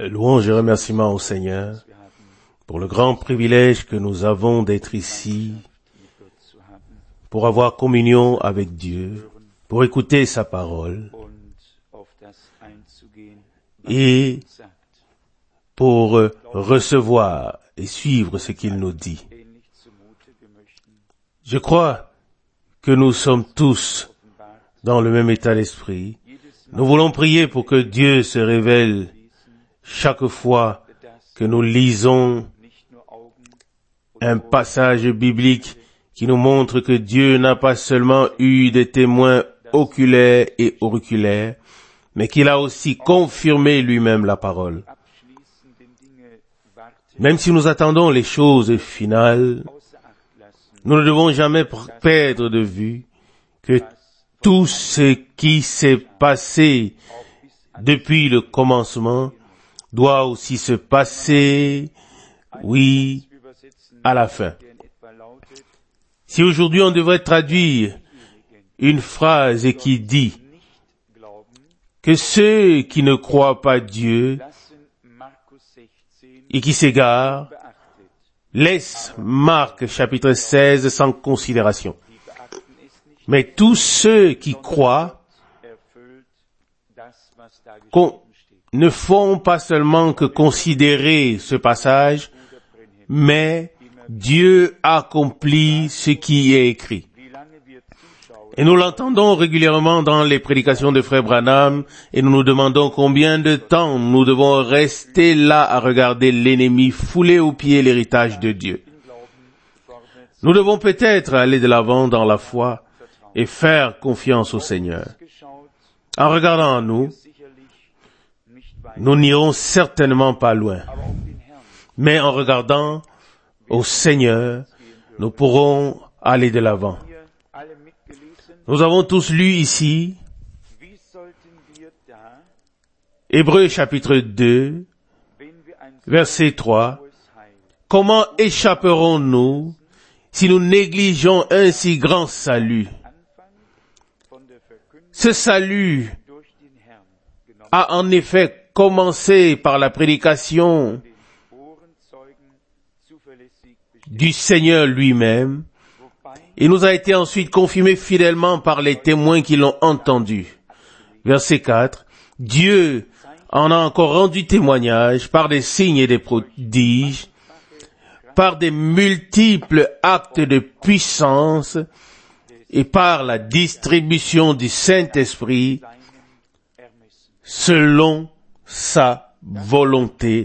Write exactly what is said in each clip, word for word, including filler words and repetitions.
Louange et remerciements au Seigneur pour le grand privilège que nous avons d'être ici, pour avoir communion avec Dieu, pour écouter sa parole et pour recevoir et suivre ce qu'il nous dit. Je crois que nous sommes tous dans le même état d'esprit. Nous voulons prier pour que Dieu se révèle chaque fois que nous lisons un passage biblique qui nous montre que Dieu n'a pas seulement eu des témoins oculaires et auriculaires, mais qu'il a aussi confirmé lui-même la parole. Même si nous attendons les choses finales, nous ne devons jamais perdre de vue que tout ce qui s'est passé depuis le commencement doit aussi se passer, oui, à la fin. Si aujourd'hui on devrait traduire une phrase qui dit que ceux qui ne croient pas Dieu et qui s'égarent laissent Marc chapitre seize sans considération. Mais tous ceux qui croient qu'on ne font pas seulement que considérer ce passage, mais Dieu accomplit ce qui est écrit. Et nous l'entendons régulièrement dans les prédications de Frère Branham, et nous nous demandons combien de temps nous devons rester là à regarder l'ennemi fouler aux pieds l'héritage de Dieu. Nous devons peut-être aller de l'avant dans la foi et faire confiance au Seigneur. En regardant à nous, nous n'irons certainement pas loin. Mais en regardant au Seigneur, nous pourrons aller de l'avant. Nous avons tous lu ici Hébreux chapitre deux, verset trois. Comment échapperons-nous si nous négligeons un si grand salut? Ce salut a en effet commencé par la prédication du Seigneur lui-même et nous a été ensuite confirmé fidèlement par les témoins qui l'ont entendu. Verset quatre. Dieu en a encore rendu témoignage par des signes et des prodiges, par des multiples actes de puissance et par la distribution du Saint-Esprit selon sa volonté.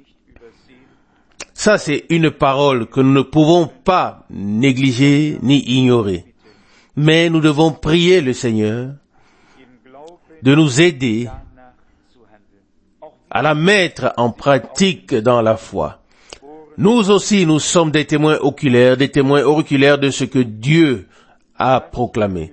Ça, c'est une parole que nous ne pouvons pas négliger ni ignorer. Mais nous devons prier le Seigneur de nous aider à la mettre en pratique dans la foi. Nous aussi, nous sommes des témoins oculaires, des témoins auriculaires de ce que Dieu a proclamé.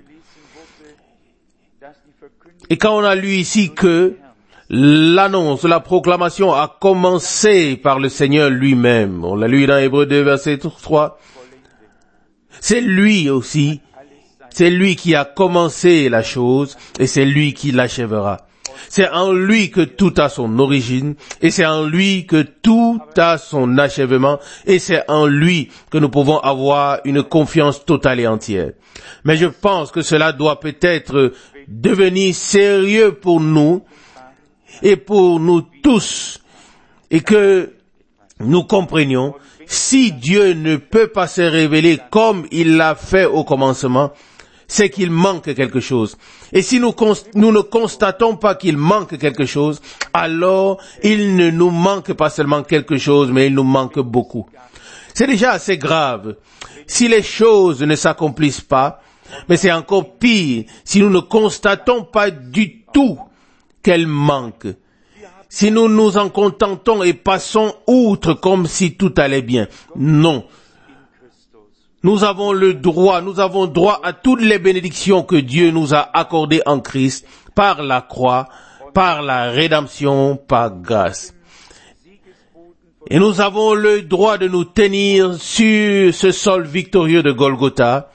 Et quand on a lu ici que l'annonce, la proclamation a commencé par le Seigneur lui-même, on l'a lu dans Hébreux deux, verset trois, c'est lui aussi, c'est lui qui a commencé la chose et c'est lui qui l'achèvera. C'est en lui que tout a son origine et c'est en lui que tout a son achèvement et c'est en lui que nous pouvons avoir une confiance totale et entière. Mais je pense que cela doit peut-être devenir sérieux pour nous et pour nous tous et que nous comprenions si Dieu ne peut pas se révéler comme il l'a fait au commencement, c'est qu'il manque quelque chose. Et si nous, nous ne constatons pas qu'il manque quelque chose, alors il ne nous manque pas seulement quelque chose, mais il nous manque beaucoup. C'est déjà assez grave si les choses ne s'accomplissent pas, mais c'est encore pire si nous ne constatons pas du tout qu'elles manquent. Si nous nous en contentons et passons outre comme si tout allait bien. Non. Nous avons le droit, nous avons droit à toutes les bénédictions que Dieu nous a accordées en Christ, par la croix, par la rédemption, par grâce. Et nous avons le droit de nous tenir sur ce sol victorieux de Golgotha,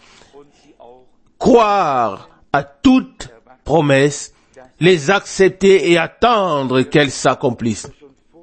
croire à toute promesse, les accepter et attendre qu'elles s'accomplissent.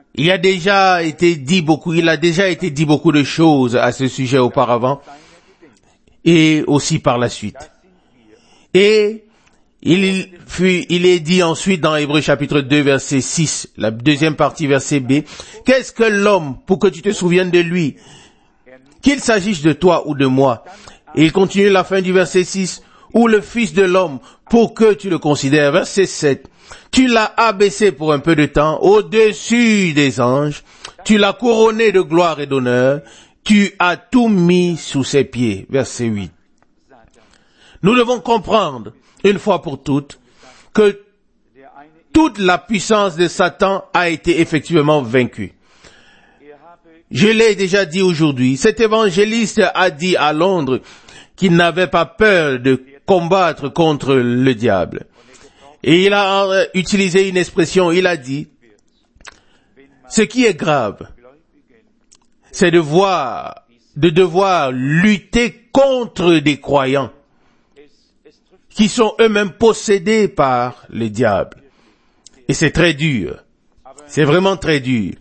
Il y a déjà été dit beaucoup, il a déjà été dit beaucoup de choses à ce sujet auparavant et aussi par la suite. Et il fut, il est dit ensuite dans Hébreux chapitre deux verset six, la deuxième partie verset B, qu'est-ce que l'homme pour que tu te souviennes de lui? Qu'il s'agisse de toi ou de moi. Et il continue la fin du verset six, ou le fils de l'homme pour que tu le considères. Verset sept. Tu l'as abaissé pour un peu de temps au-dessus des anges. Tu l'as couronné de gloire et d'honneur. Tu as tout mis sous ses pieds. Verset huit. Nous devons comprendre, une fois pour toutes, que toute la puissance de Satan a été effectivement vaincue. Je l'ai déjà dit aujourd'hui, cet évangéliste a dit à Londres qu'il n'avait pas peur de combattre contre le diable. Et il a utilisé une expression, il a dit, ce qui est grave, c'est de voir, de devoir lutter contre des croyants qui sont eux-mêmes possédés par le diable. Et c'est très dur. C'est vraiment très dur.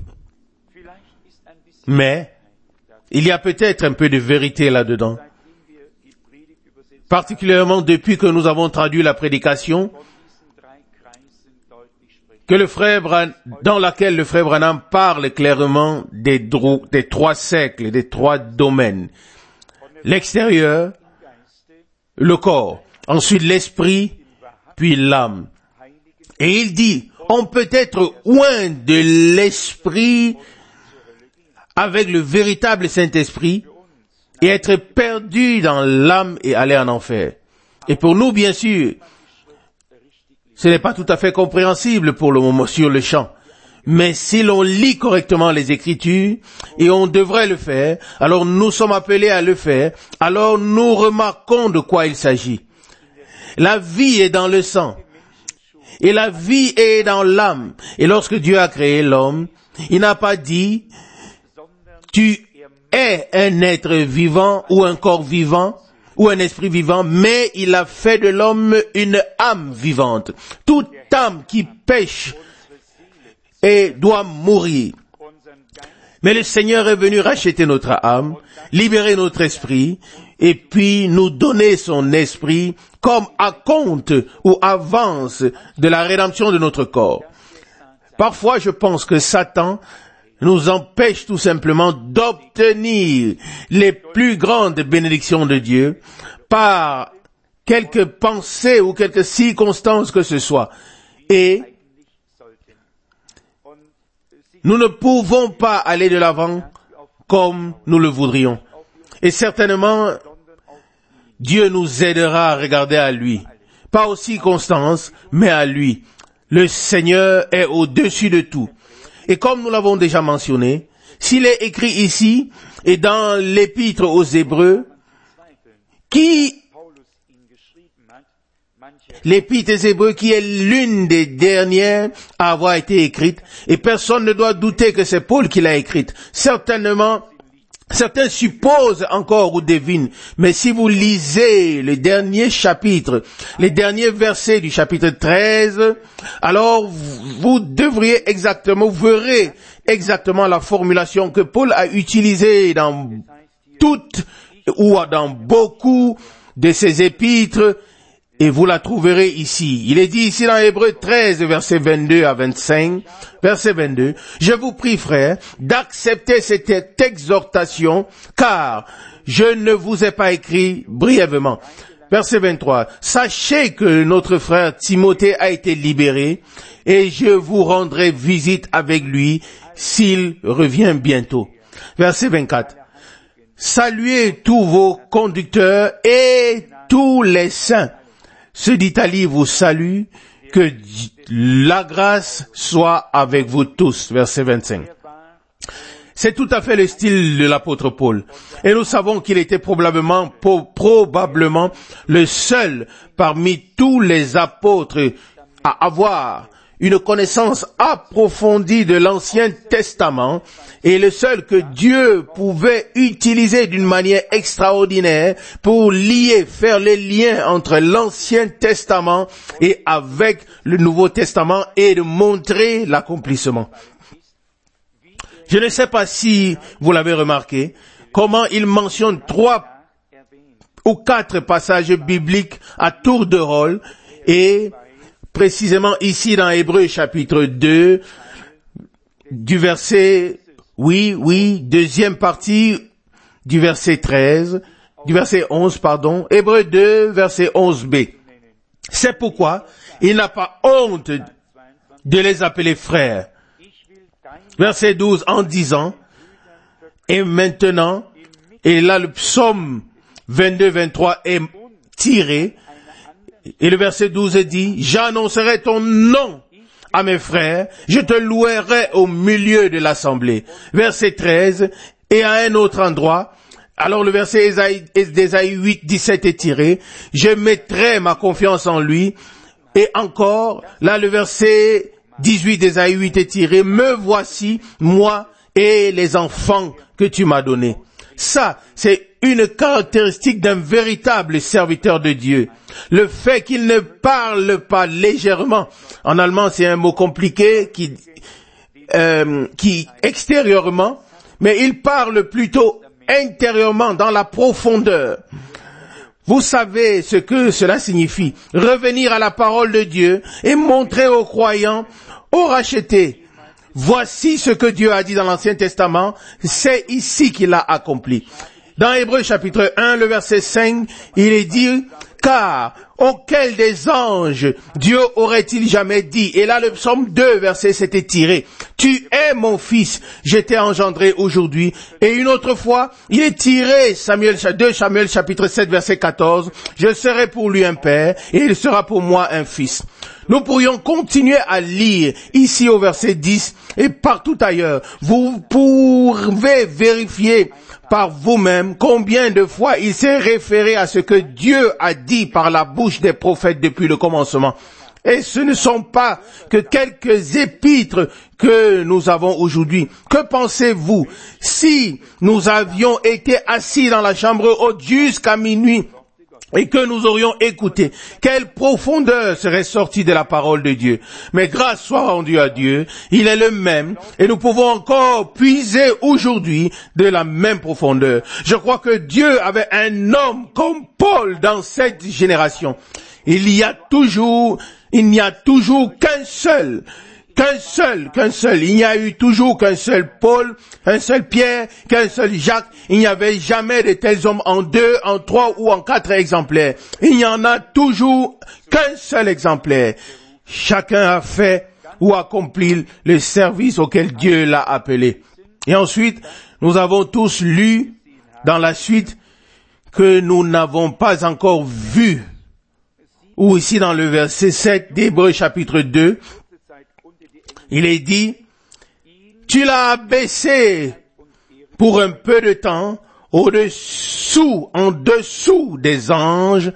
Mais, il y a peut-être un peu de vérité là-dedans. Particulièrement depuis que nous avons traduit la prédication, que le frère Bran, dans laquelle le frère Branham parle clairement des, dro- des trois cercles, des trois domaines. L'extérieur, le corps, ensuite l'esprit, puis l'âme. Et il dit, on peut être loin de l'esprit avec le véritable Saint-Esprit et être perdu dans l'âme et aller en enfer. Et pour nous, bien sûr, ce n'est pas tout à fait compréhensible pour le moment sur le champ. Mais si l'on lit correctement les Écritures, et on devrait le faire, alors nous sommes appelés à le faire, alors nous remarquons de quoi il s'agit. La vie est dans le sang, et la vie est dans l'âme. Et lorsque Dieu a créé l'homme, il n'a pas dit, tu es un être vivant ou un corps vivant ou un esprit vivant, mais il a fait de l'homme une âme vivante. Toute âme qui pêche et doit mourir. Mais le Seigneur est venu racheter notre âme, libérer notre esprit, et puis nous donner son esprit comme acompte ou avance de la rédemption de notre corps. Parfois, je pense que Satan nous empêche tout simplement d'obtenir les plus grandes bénédictions de Dieu par quelques pensées ou quelques circonstances que ce soit. Et nous ne pouvons pas aller de l'avant comme nous le voudrions. Et certainement, Dieu nous aidera à regarder à lui. Pas aux circonstances, mais à lui. Le Seigneur est au-dessus de tout. Et comme nous l'avons déjà mentionné, s'il est écrit ici et dans l'épître aux Hébreux, qui, l'épître aux Hébreux qui est l'une des dernières à avoir été écrite, et personne ne doit douter que c'est Paul qui l'a écrite. Certainement, certains supposent encore ou devinent, mais si vous lisez le dernier chapitre, les derniers versets du chapitre treize, alors vous devriez exactement, vous verrez exactement la formulation que Paul a utilisée dans toutes ou dans beaucoup de ses épîtres, et vous la trouverez ici. Il est dit ici dans Hébreux treize, verset vingt-deux à vingt-cinq, verset vingt-deux, « Je vous prie, frères, d'accepter cette exhortation, car je ne vous ai pas écrit brièvement. » Verset vingt-trois, « Sachez que notre frère Timothée a été libéré, et je vous rendrai visite avec lui s'il revient bientôt. » Verset vingt-quatre, « Saluez tous vos conducteurs et tous les saints. Ceux d'Italie vous saluent, que la grâce soit avec vous tous. » Verset vingt-cinq. C'est tout à fait le style de l'apôtre Paul. Et nous savons qu'il était probablement, probablement le seul parmi tous les apôtres à avoir une connaissance approfondie de l'Ancien Testament et le seul que Dieu pouvait utiliser d'une manière extraordinaire pour lier, faire les liens entre l'Ancien Testament et avec le Nouveau Testament et de montrer l'accomplissement. Je ne sais pas si vous l'avez remarqué, comment il mentionne trois ou quatre passages bibliques à tour de rôle, et précisément ici dans Hébreux chapitre deux, du verset, oui, oui, deuxième partie du verset treize, du verset onze, pardon, Hébreux deux, verset onze b. C'est pourquoi il n'a pas honte de les appeler frères. Verset douze, en disant, et maintenant, et là le psaume vingt-deux vingt-trois est tiré, et le verset douze dit, j'annoncerai ton nom à mes frères, je te louerai au milieu de l'assemblée. Verset treize, et à un autre endroit, alors le verset d'Ésaïe huit, dix-sept est tiré, je mettrai ma confiance en lui, et encore, là le verset dix-huit d'Ésaïe huit est tiré, me voici, moi et les enfants que tu m'as donnés. Ça, c'est une caractéristique d'un véritable serviteur de Dieu. Le fait qu'il ne parle pas légèrement. En allemand, c'est un mot compliqué qui, euh, qui extérieurement, mais il parle plutôt intérieurement, dans la profondeur. Vous savez ce que cela signifie. Revenir à la parole de Dieu et montrer aux croyants, aux rachetés, voici ce que Dieu a dit dans l'Ancien Testament, c'est ici qu'il l'a accompli. Dans Hébreux chapitre un, le verset cinq, il est dit, car auquel des anges Dieu aurait-il jamais dit? Et là, le psaume deux, verset sept est tiré. Tu es mon fils, je t'ai engendré aujourd'hui. Et une autre fois, il est tiré, Samuel, deux Samuel chapitre sept, verset quatorze. Je serai pour lui un père, et il sera pour moi un fils. Nous pourrions continuer à lire ici au verset dix et partout ailleurs. Vous pouvez vérifier par vous-même combien de fois il s'est référé à ce que Dieu a dit par la bouche des prophètes depuis le commencement. Et ce ne sont pas que quelques épîtres que nous avons aujourd'hui. Que pensez-vous si nous avions été assis dans la chambre haute jusqu'à minuit et que nous aurions écouté? Quelle profondeur serait sortie de la parole de Dieu? Mais grâce soit rendue à Dieu, il est le même, et nous pouvons encore puiser aujourd'hui de la même profondeur. Je crois que Dieu avait un homme comme Paul dans cette génération. Il y a toujours, il n'y a toujours qu'un seul, qu'un seul, qu'un seul. Il n'y a eu toujours qu'un seul Paul, un seul Pierre, qu'un seul Jacques. Il n'y avait jamais de tels hommes en deux, en trois ou en quatre exemplaires. Il n'y en a toujours qu'un seul exemplaire. Chacun a fait ou accompli le service auquel Dieu l'a appelé. Et ensuite, nous avons tous lu dans la suite que nous n'avons pas encore vu, ou ici dans le verset sept d'Hébreux chapitre deux, il est dit, tu l'as abaissé pour un peu de temps au-dessous, en dessous des anges,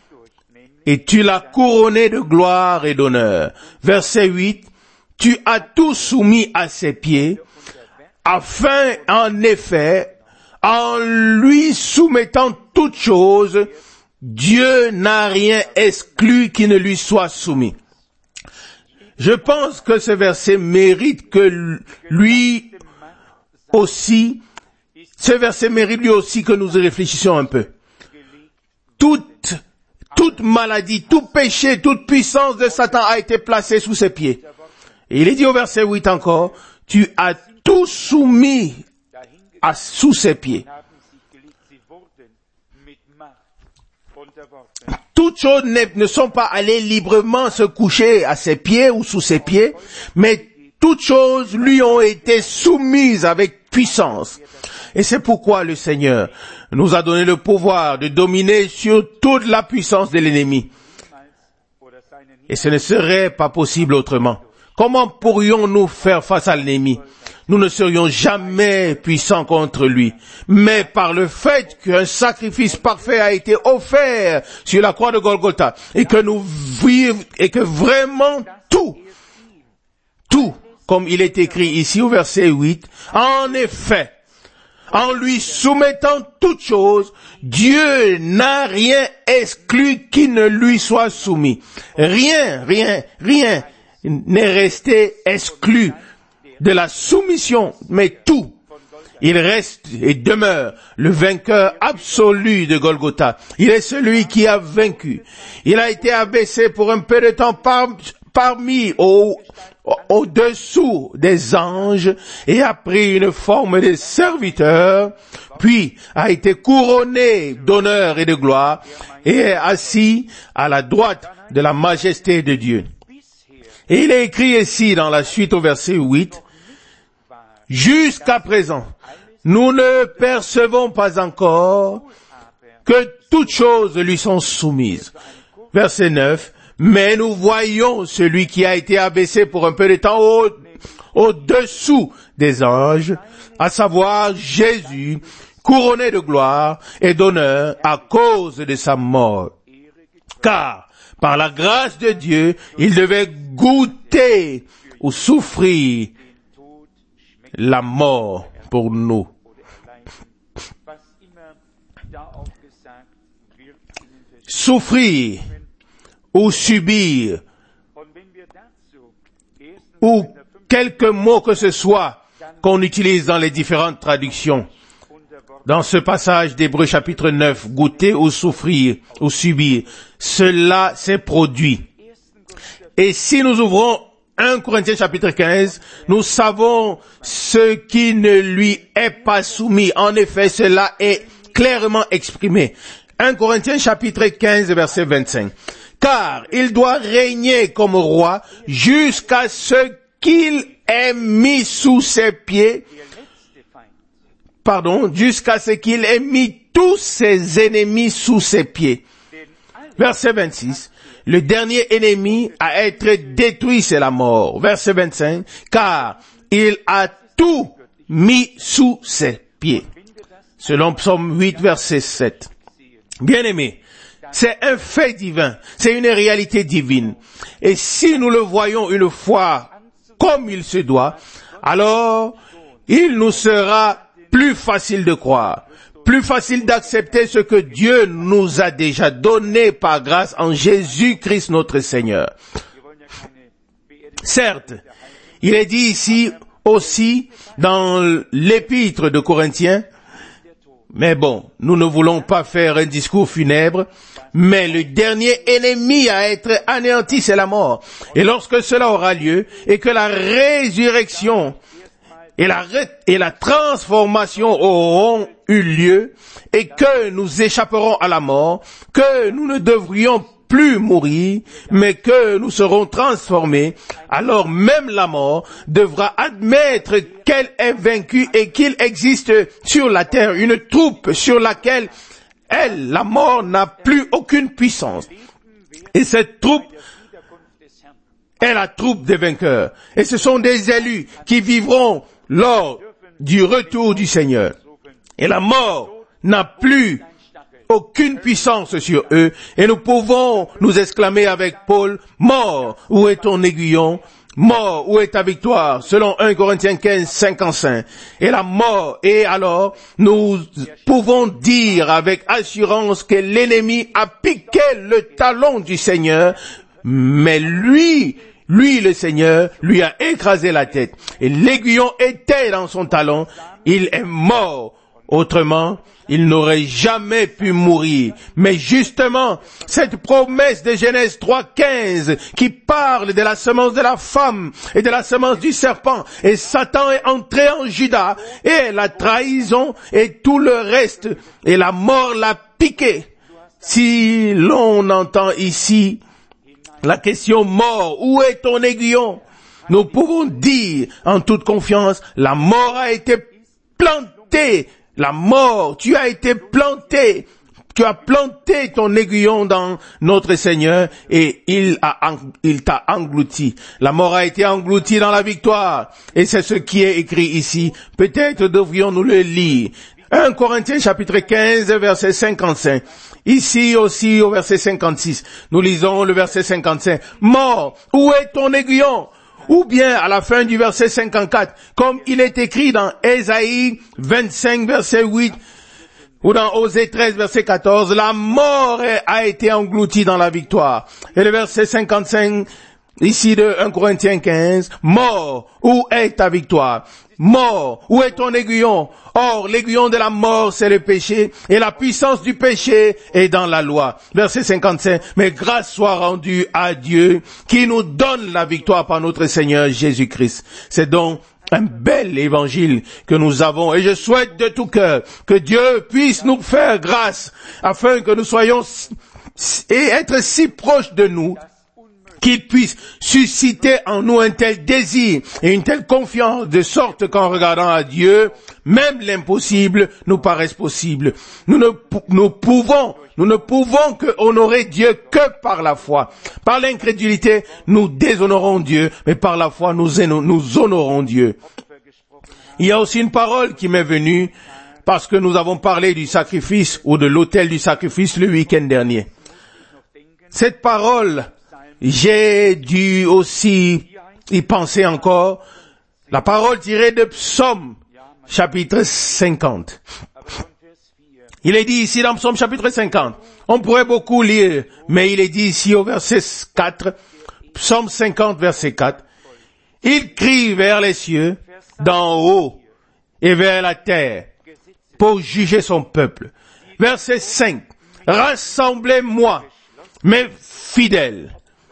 et tu l'as couronné de gloire et d'honneur. Verset huit, tu as tout soumis à ses pieds, afin, en effet, en lui soumettant toutes choses, Dieu n'a rien exclu qui ne lui soit soumis. Je pense que ce verset mérite que lui aussi, ce verset mérite lui aussi que nous y réfléchissions un peu. Toute, toute maladie, tout péché, toute puissance de Satan a été placée sous ses pieds. Et il est dit au verset huit encore, tu as tout soumis à, sous ses pieds. Toutes choses ne, ne sont pas allées librement se coucher à ses pieds ou sous ses pieds, mais toutes choses lui ont été soumises avec puissance. Et c'est pourquoi le Seigneur nous a donné le pouvoir de dominer sur toute la puissance de l'ennemi. Et ce ne serait pas possible autrement. Comment pourrions-nous faire face à l'ennemi? Nous ne serions jamais puissants contre lui. Mais par le fait qu'un sacrifice parfait a été offert sur la croix de Golgotha, et que nous vivons, et que vraiment tout, tout, comme il est écrit ici au verset huit, en effet, en lui soumettant toutes choses, Dieu n'a rien exclu qui ne lui soit soumis. Rien, rien, rien n'est resté exclu de la soumission, mais tout. Il reste et demeure le vainqueur absolu de Golgotha. Il est celui qui a vaincu. Il a été abaissé pour un peu de temps par, parmi au, au-dessous des anges et a pris une forme de serviteur, puis a été couronné d'honneur et de gloire et est assis à la droite de la majesté de Dieu. Et il est écrit ici dans la suite au verset huit, « Jusqu'à présent, nous ne percevons pas encore que toutes choses lui sont soumises. » Verset neuf, « Mais nous voyons celui qui a été abaissé pour un peu de temps au, au-dessous des anges, à savoir Jésus, couronné de gloire et d'honneur à cause de sa mort. Car, par la grâce de Dieu, il devait goûter ou souffrir la mort pour nous. » Souffrir ou subir ou quelques mots que ce soit qu'on utilise dans les différentes traductions. Dans ce passage d'Hébreux chapitre neuf, goûter ou souffrir ou subir, cela s'est produit. Et si nous ouvrons un Corinthiens chapitre quinze, nous savons ce qui ne lui est pas soumis. En effet, cela est clairement exprimé. un Corinthiens chapitre quinze, verset vingt-cinq. Car il doit régner comme roi jusqu'à ce qu'il ait mis sous ses pieds, pardon, jusqu'à ce qu'il ait mis tous ses ennemis sous ses pieds. Verset vingt-six. Le dernier ennemi à être détruit, c'est la mort. Verset vingt-cinq. Car il a tout mis sous ses pieds. Selon Psaume huit, verset sept. Bien-aimés, c'est un fait divin, c'est une réalité divine. Et si nous le voyons une fois comme il se doit, alors il nous sera plus facile de croire, plus facile d'accepter ce que Dieu nous a déjà donné par grâce en Jésus-Christ notre Seigneur. Certes, il est dit ici aussi dans l'épître de Corinthiens, mais bon, nous ne voulons pas faire un discours funèbre, mais le dernier ennemi à être anéanti, c'est la mort. Et lorsque cela aura lieu, et que la résurrection et la, ré- et la transformation auront eu lieu, et que nous échapperons à la mort, que nous ne devrions plus mourir, mais que nous serons transformés, alors même la mort devra admettre qu'elle est vaincue et qu'il existe sur la terre une troupe sur laquelle elle, la mort, n'a plus aucune puissance. Et cette troupe est la troupe des vainqueurs. Et ce sont des élus qui vivront lors du retour du Seigneur. Et la mort n'a plus aucune puissance sur eux, et nous pouvons nous exclamer avec Paul, mort, où est ton aiguillon? Mort, où est ta victoire? Selon un Corinthiens quinze, cinquante-cinq. Et la mort, et alors, nous pouvons dire avec assurance que l'ennemi a piqué le talon du Seigneur, mais lui, lui le Seigneur, lui a écrasé la tête. Et l'aiguillon était dans son talon, il est mort. Autrement, il n'aurait jamais pu mourir. Mais justement, cette promesse de Genèse trois, quinze, qui parle de la semence de la femme et de la semence du serpent, et Satan est entré en Judas, et la trahison et tout le reste, et la mort l'a piqué. Si l'on entend ici la question mort, où est ton aiguillon? Nous pouvons dire en toute confiance, la mort a été plantée. La mort, tu as été planté, tu as planté ton aiguillon dans notre Seigneur et il a, il t'a englouti. La mort a été engloutie dans la victoire et c'est ce qui est écrit ici. Peut-être devrions-nous le lire. un Corinthiens chapitre quinze, verset cinquante-cinq. Ici aussi au verset cinquante-six, nous lisons le verset cinquante-cinq. Mort, où est ton aiguillon? Ou bien à la fin du verset cinquante-quatre, comme il est écrit dans Ésaïe vingt-cinq, verset huit, ou dans Osée treize, verset quatorze, la mort a été engloutie dans la victoire. Et le verset cinquante-cinq ici de un Corinthiens quinze, mort, où est ta victoire? Mort, où est ton aiguillon? Or, l'aiguillon de la mort, c'est le péché, et la puissance du péché est dans la loi. Verset cinquante-cinq, mais grâce soit rendue à Dieu, qui nous donne la victoire par notre Seigneur Jésus-Christ. C'est donc un bel évangile que nous avons, et je souhaite de tout cœur que Dieu puisse nous faire grâce, afin que nous soyons et être si proches de nous, qu'il puisse susciter en nous un tel désir et une telle confiance, de sorte qu'en regardant à Dieu, même l'impossible nous paraisse possible. Nous ne nous pouvons, nous ne pouvons que honorer Dieu que par la foi. Par l'incrédulité, nous déshonorons Dieu, mais par la foi, nous, nous honorons Dieu. Il y a aussi une parole qui m'est venue, parce que nous avons parlé du sacrifice ou de l'autel du sacrifice le week-end dernier. Cette parole, j'ai dû aussi y penser encore. La parole tirée de Psaume, chapitre cinquante. Il est dit ici dans Psaume chapitre cinquante. On pourrait beaucoup lire, mais il est dit ici au verset quatre, Psaume cinquante, verset quatre. Il crie vers les cieux, d'en haut, et vers la terre, pour juger son peuple. Verset cinq. Rassemblez-moi, mes fidèles,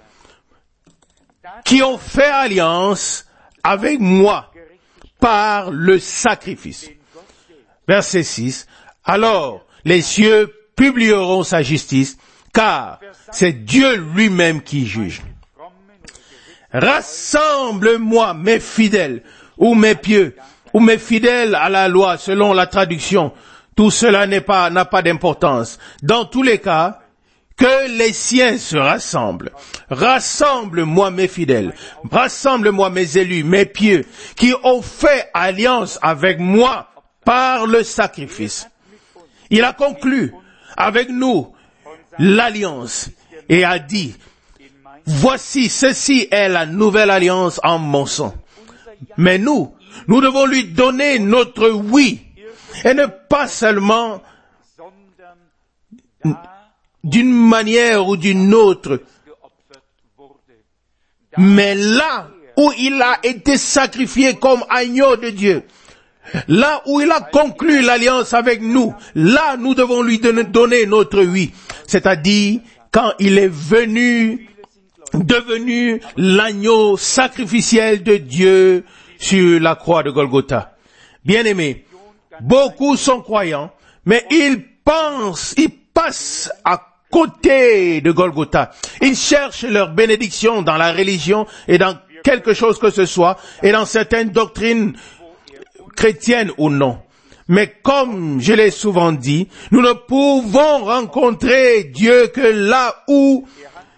qui ont fait alliance avec moi par le sacrifice. Verset six. Alors, les cieux publieront sa justice, car c'est Dieu lui-même qui juge. Rassemble-moi, mes fidèles, ou mes pieux, ou mes fidèles à la loi, selon la traduction. Tout cela n'est pas, n'a pas d'importance. Dans tous les cas, que les siens se rassemblent. Rassemble-moi mes fidèles. Rassemble-moi mes élus, mes pieux, qui ont fait alliance avec moi par le sacrifice. Il a conclu avec nous l'alliance et a dit, voici, ceci est la nouvelle alliance en mon sang. Mais nous, nous devons lui donner notre oui, et ne pas seulement d'une manière ou d'une autre, mais là où il a été sacrifié comme agneau de Dieu, là où il a conclu l'alliance avec nous, là nous devons lui donner notre oui, c'est-à-dire quand il est venu, devenu l'agneau sacrificiel de Dieu sur la croix de Golgotha. Bien-aimés, beaucoup sont croyants, mais ils pensent, ils passent à côté de Golgotha. Ils cherchent leur bénédiction dans la religion et dans quelque chose que ce soit, et dans certaines doctrines chrétiennes ou non. Mais comme je l'ai souvent dit, nous ne pouvons rencontrer Dieu que là où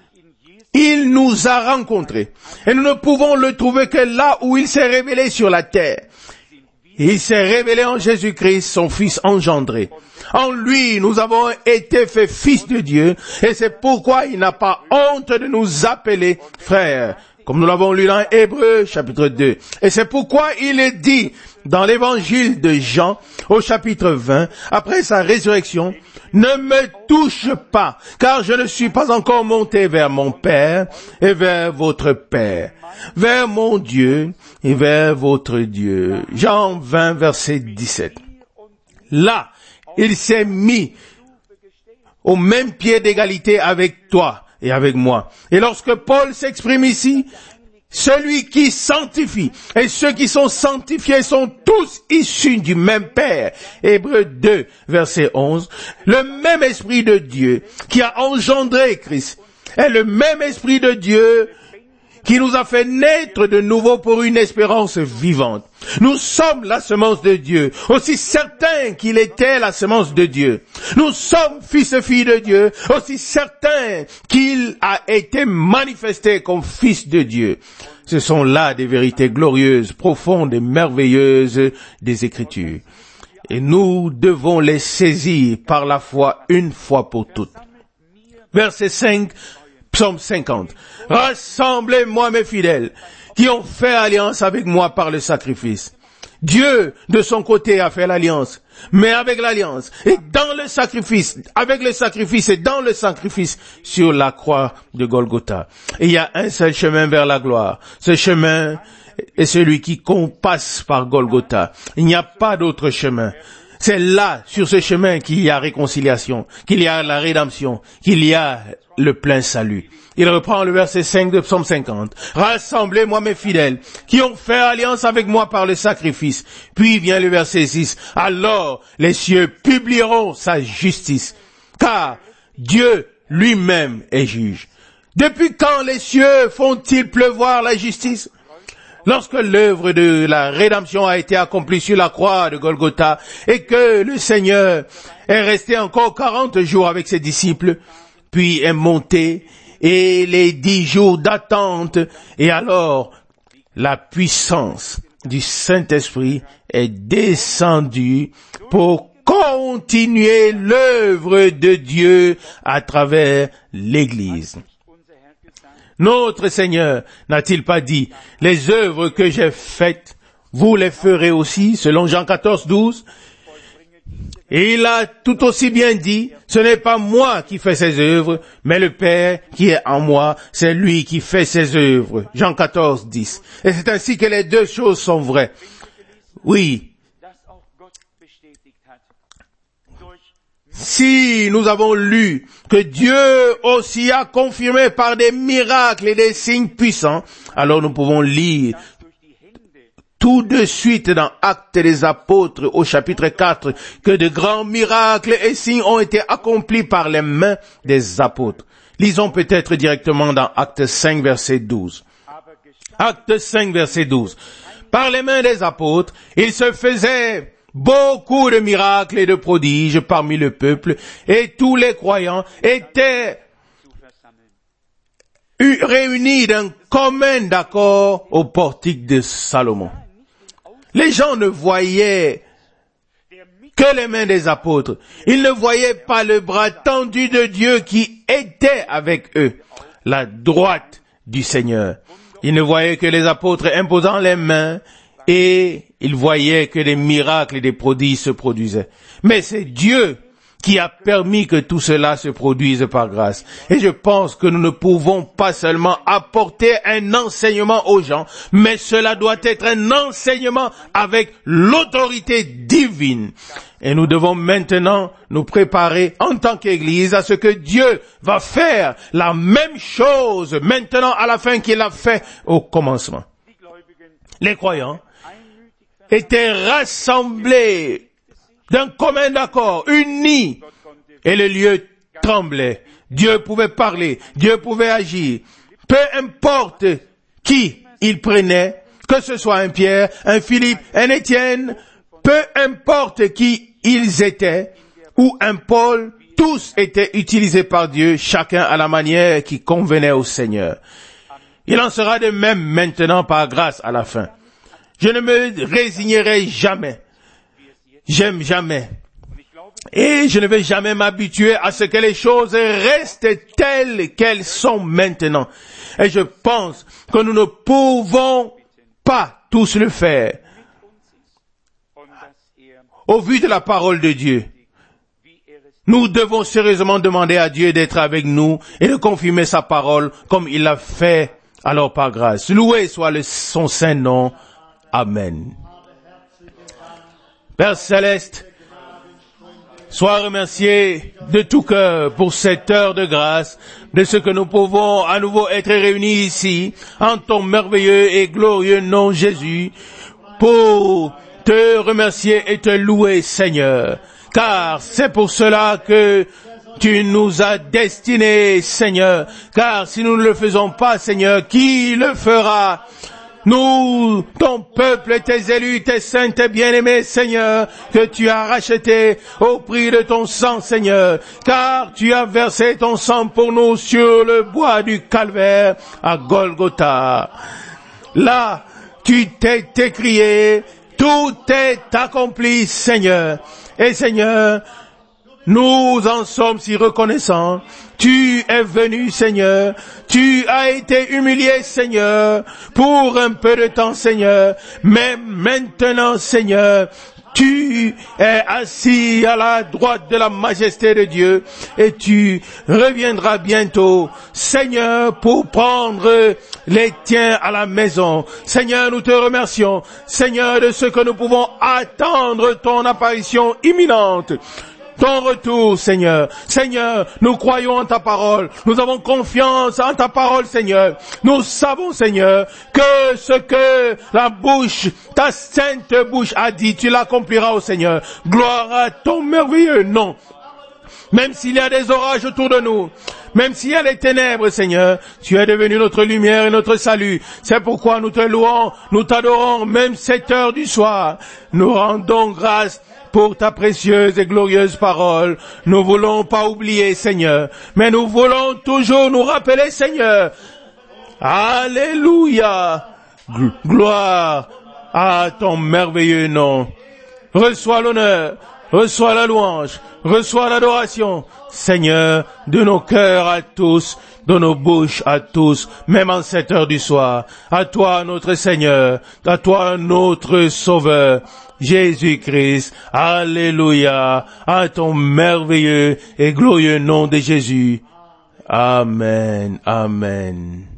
il nous a rencontrés. Et nous ne pouvons le trouver que là où il s'est révélé sur la terre. Il s'est révélé en Jésus-Christ, son Fils engendré. En lui, nous avons été faits fils de Dieu, et c'est pourquoi il n'a pas honte de nous appeler frères, comme nous l'avons lu dans Hébreux, chapitre deux. Et c'est pourquoi il est dit dans l'évangile de Jean, au chapitre vingt, après sa résurrection, ne me touche pas, car je ne suis pas encore monté vers mon Père et vers votre Père, vers mon Dieu et vers votre Dieu. Jean vingt, verset dix-sept. Là, il s'est mis au même pied d'égalité avec toi et avec moi. Et lorsque Paul s'exprime ici, celui qui sanctifie et ceux qui sont sanctifiés sont tous issus du même Père. Hébreux deux, verset onze. Le même Esprit de Dieu qui a engendré Christ est le même Esprit de Dieu qui nous a fait naître de nouveau pour une espérance vivante. Nous sommes la semence de Dieu, aussi certain qu'il était la semence de Dieu. Nous sommes fils et filles de Dieu, aussi certain qu'il a été manifesté comme fils de Dieu. Ce sont là des vérités glorieuses, profondes et merveilleuses des Écritures. Et nous devons les saisir par la foi une fois pour toutes. Verset cinq, Psaume cinquante. Rassemblez-moi mes fidèles, qui ont fait alliance avec moi par le sacrifice. Dieu, de son côté, a fait l'alliance. Mais avec l'alliance, et dans le sacrifice, avec le sacrifice et dans le sacrifice sur la croix de Golgotha. Et il y a un seul chemin vers la gloire. Ce chemin est celui qui passe par Golgotha. Il n'y a pas d'autre chemin. C'est là, sur ce chemin, qu'il y a réconciliation, qu'il y a la rédemption, qu'il y a le plein salut. Il reprend le verset cinq de Psaume cinquante. Rassemblez-moi mes fidèles, qui ont fait alliance avec moi par le sacrifice. Puis vient le verset six. Alors les cieux publieront sa justice, car Dieu lui-même est juge. Depuis quand les cieux font-ils pleuvoir la justice? Lorsque l'œuvre de la rédemption a été accomplie sur la croix de Golgotha et que le Seigneur est resté encore quarante jours avec ses disciples, puis est monté et les dix jours d'attente, et alors la puissance du Saint-Esprit est descendue pour continuer l'œuvre de Dieu à travers l'Église. Notre Seigneur n'a-t-il pas dit, les œuvres que j'ai faites, vous les ferez aussi, selon Jean quatorze, douze? Et il a tout aussi bien dit, ce n'est pas moi qui fais ces œuvres, mais le Père qui est en moi, c'est lui qui fait ces œuvres. Jean quatorze, dix. Et c'est ainsi que les deux choses sont vraies. Oui. Si nous avons lu que Dieu aussi a confirmé par des miracles et des signes puissants, alors nous pouvons lire tout de suite dans Actes des Apôtres au chapitre quatre que de grands miracles et signes ont été accomplis par les mains des apôtres. Lisons peut-être directement dans Actes cinq verset douze. Actes cinq verset douze. Par les mains des apôtres, il se faisait beaucoup de miracles et de prodiges parmi le peuple, et tous les croyants étaient réunis d'un commun accord au portique de Salomon. Les gens ne voyaient que les mains des apôtres. Ils ne voyaient pas le bras tendu de Dieu qui était avec eux, la droite du Seigneur. Ils ne voyaient que les apôtres imposant les mains, et ils voyaient que des miracles et des prodiges se produisaient. Mais c'est Dieu qui a permis que tout cela se produise par grâce. Et je pense que nous ne pouvons pas seulement apporter un enseignement aux gens, mais cela doit être un enseignement avec l'autorité divine. Et nous devons maintenant nous préparer en tant qu'Église à ce que Dieu va faire la même chose maintenant à la fin qu'il a fait au commencement. Les croyants étaient rassemblés d'un commun accord, unis, et le lieu tremblait. Dieu pouvait parler, Dieu pouvait agir. Peu importe qui il prenait, que ce soit un Pierre, un Philippe, un Étienne, peu importe qui ils étaient, ou un Paul, tous étaient utilisés par Dieu, chacun à la manière qui convenait au Seigneur. Il en sera de même maintenant par grâce à la fin. Je ne me résignerai jamais. J'aime jamais. Et je ne vais jamais m'habituer à ce que les choses restent telles qu'elles sont maintenant. Et je pense que nous ne pouvons pas tous le faire. Au vu de la parole de Dieu, nous devons sérieusement demander à Dieu d'être avec nous et de confirmer sa parole comme il l'a fait alors par grâce. Loué soit le, son saint nom. Amen. Père Céleste, sois remercié de tout cœur pour cette heure de grâce, de ce que nous pouvons à nouveau être réunis ici, en ton merveilleux et glorieux nom Jésus, pour te remercier et te louer, Seigneur, car c'est pour cela que tu nous as destinés, Seigneur, car si nous ne le faisons pas, Seigneur, qui le fera? Nous, ton peuple, tes élus, tes saints, tes bien-aimés, Seigneur, que tu as rachetés au prix de ton sang, Seigneur, car tu as versé ton sang pour nous sur le bois du calvaire à Golgotha. Là, tu t'es écrié, tout est accompli, Seigneur. Et Seigneur, Nous en sommes si reconnaissants. Tu es venu, Seigneur. Tu as été humilié, Seigneur, pour un peu de temps, Seigneur. Mais maintenant, Seigneur, tu es assis à la droite de la majesté de Dieu et tu reviendras bientôt, Seigneur, pour prendre les tiens à la maison. Seigneur, nous te remercions, Seigneur, de ce que nous pouvons attendre ton apparition imminente. Ton retour, Seigneur. Seigneur, nous croyons en ta parole. Nous avons confiance en ta parole, Seigneur. Nous savons, Seigneur, que ce que la bouche, ta sainte bouche a dit, tu l'accompliras, ô Seigneur. Gloire à ton merveilleux nom. Même s'il y a des orages autour de nous, même s'il y a des ténèbres, Seigneur, tu es devenu notre lumière et notre salut. C'est pourquoi nous te louons, nous t'adorons, même cette heure du soir. Nous rendons grâce pour ta précieuse et glorieuse parole. Nous voulons pas oublier, Seigneur, mais nous voulons toujours nous rappeler, Seigneur. Alléluia. Gloire à ton merveilleux nom. Reçois l'honneur, reçois la louange, reçois l'adoration, Seigneur, de nos cœurs à tous, de nos bouches à tous, même en cette heure du soir. À toi, notre Seigneur, à toi, notre Sauveur, Jésus-Christ. Alléluia, à ton merveilleux et glorieux nom de Jésus. Amen, amen.